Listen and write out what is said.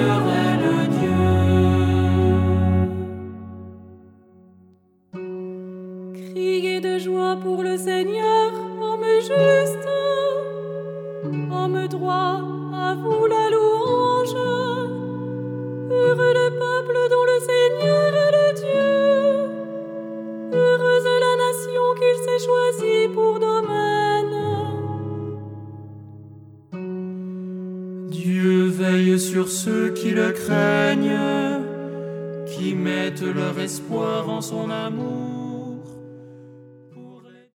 éternel Dieu. Criez de joie pour le Seigneur, homme juste, homme droit, à vous la louange. Heureux le peuple dont le Seigneur est le Dieu. Heureuse la nation qu'il s'est choisie pour domaine. Dieu veille sur ceux qui le craignent, qui mettent leur espoir en son amour.